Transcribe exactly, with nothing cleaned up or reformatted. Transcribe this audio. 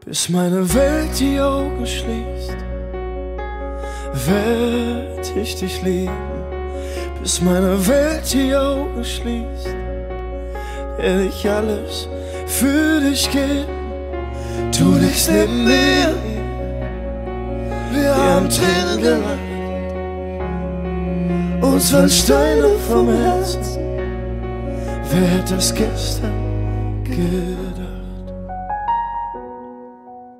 Bis meine Welt die Augen schließt, werd ich dich lieben. Bis meine Welt die Augen schließt, werd ich alles für dich geben. Du liegst neben mir, wir haben Tränen gelacht, uns fallen Steine vom Herzen. Wer hätte es gestern gedacht?